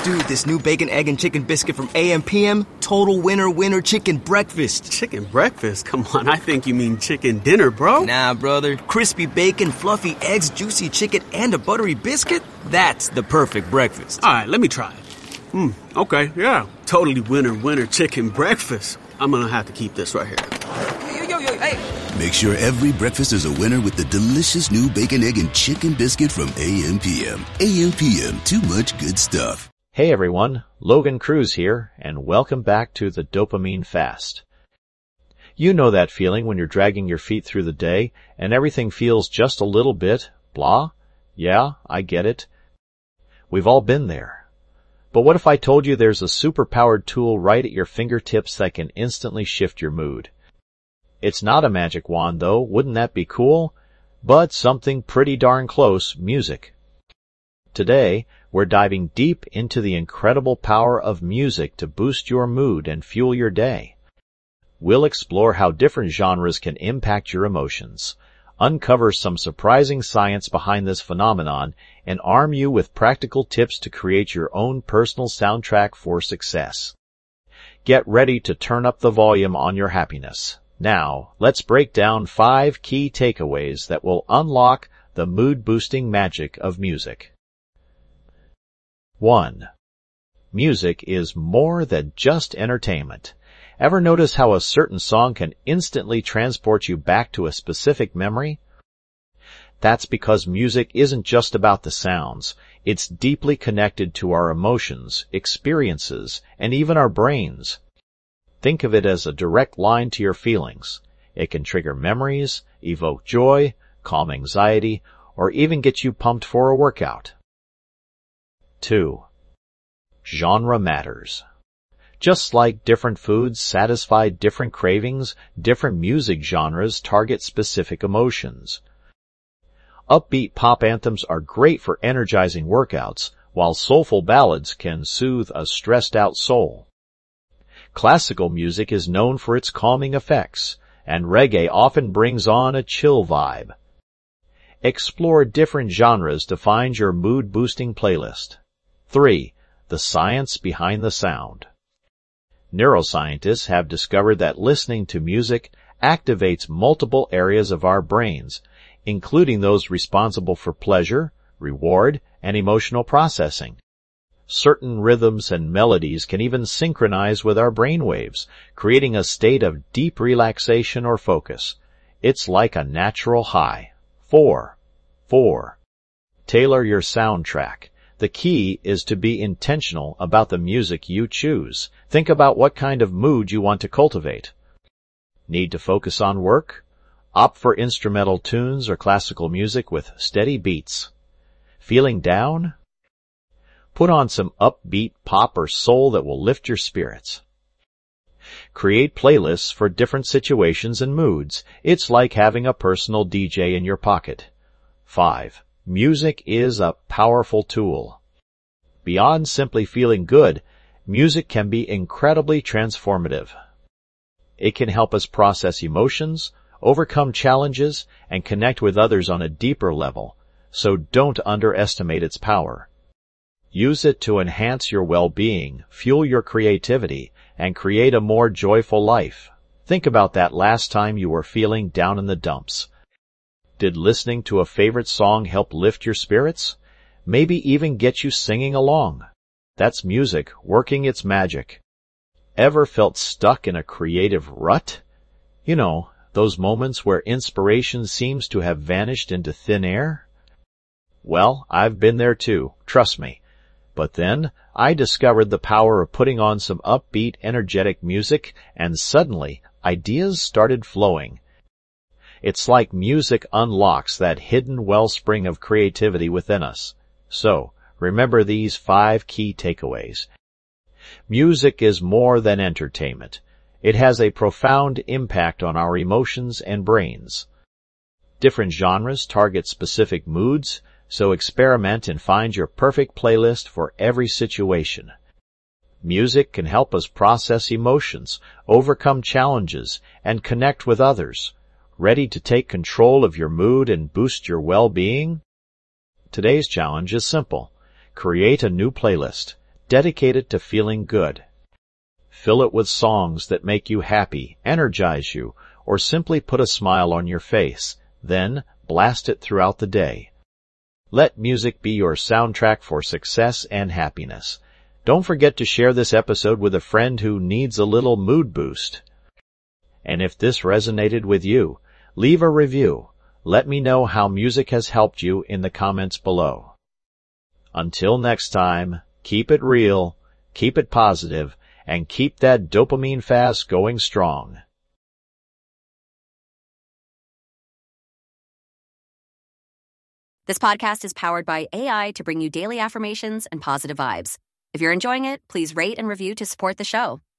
Dude, this new bacon, egg, and chicken biscuit from AM/PM, total winner chicken breakfast. Chicken breakfast? Come on, I think you mean chicken dinner, bro. Nah, brother. Crispy bacon, fluffy eggs, juicy chicken, and a buttery biscuit? That's the perfect breakfast. All right, let me try it. Okay, yeah. Totally winner chicken breakfast. I'm gonna have to keep this right here. Yo, hey. Make sure every breakfast is a winner with the delicious new bacon, egg, and chicken biscuit from AM/PM. AM/PM, too much good stuff. Hey everyone, Logan Cruz here, and welcome back to the Dopamine Fast. You know that feeling when you're dragging your feet through the day and everything feels just a little bit blah? Yeah, I get it. We've all been there. But what if I told you there's a super-powered tool right at your fingertips that can instantly shift your mood? It's not a magic wand though, wouldn't that be cool? But something pretty darn close, music. Today, we're diving deep into the incredible power of music to boost your mood and fuel your day. We'll explore how different genres can impact your emotions, uncover some surprising science behind this phenomenon, and arm you with practical tips to create your own personal soundtrack for success. Get ready to turn up the volume on your happiness. Now, let's break down 5 key takeaways that will unlock the mood-boosting magic of music. 1. Music is more than just entertainment. Ever notice how a certain song can instantly transport you back to a specific memory? That's because music isn't just about the sounds. It's deeply connected to our emotions, experiences, and even our brains. Think of it as a direct line to your feelings. It can trigger memories, evoke joy, calm anxiety, or even get you pumped for a workout. 2. Genre matters. Just like different foods satisfy different cravings, different music genres target specific emotions. Upbeat pop anthems are great for energizing workouts, while soulful ballads can soothe a stressed-out soul. Classical music is known for its calming effects, and reggae often brings on a chill vibe. Explore different genres to find your mood-boosting playlist. 3. The science behind the sound. Neuroscientists have discovered that listening to music activates multiple areas of our brains, including those responsible for pleasure, reward, and emotional processing. Certain rhythms and melodies can even synchronize with our brainwaves, creating a state of deep relaxation or focus. It's like a natural high. 4. Tailor your soundtrack. The key is to be intentional about the music you choose. Think about what kind of mood you want to cultivate. Need to focus on work? Opt for instrumental tunes or classical music with steady beats. Feeling down? Put on some upbeat pop or soul that will lift your spirits. Create playlists for different situations and moods. It's like having a personal DJ in your pocket. 5. Music is a powerful tool. Beyond simply feeling good, music can be incredibly transformative. It can help us process emotions, overcome challenges, and connect with others on a deeper level, so don't underestimate its power. Use it to enhance your well-being, fuel your creativity, and create a more joyful life. Think about that last time you were feeling down in the dumps. Did listening to a favorite song help lift your spirits? Maybe even get you singing along. That's music working its magic. Ever felt stuck in a creative rut? You know, those moments where inspiration seems to have vanished into thin air? Well, I've been there too, trust me. But then, I discovered the power of putting on some upbeat, energetic music, and suddenly, ideas started flowing. It's like music unlocks that hidden wellspring of creativity within us. So, remember these 5 key takeaways. Music is more than entertainment. It has a profound impact on our emotions and brains. Different genres target specific moods, so experiment and find your perfect playlist for every situation. Music can help us process emotions, overcome challenges, and connect with others. Ready to take control of your mood and boost your well-being? Today's challenge is simple. Create a new playlist. Dedicate it to feeling good. Fill it with songs that make you happy, energize you, or simply put a smile on your face. Then blast it throughout the day. Let music be your soundtrack for success and happiness. Don't forget to share this episode with a friend who needs a little mood boost. And if this resonated with you, leave a review. Let me know how music has helped you in the comments below. Until next time, keep it real, keep it positive, and keep that dopamine fast going strong. This podcast is powered by AI to bring you daily affirmations and positive vibes. If you're enjoying it, please rate and review to support the show.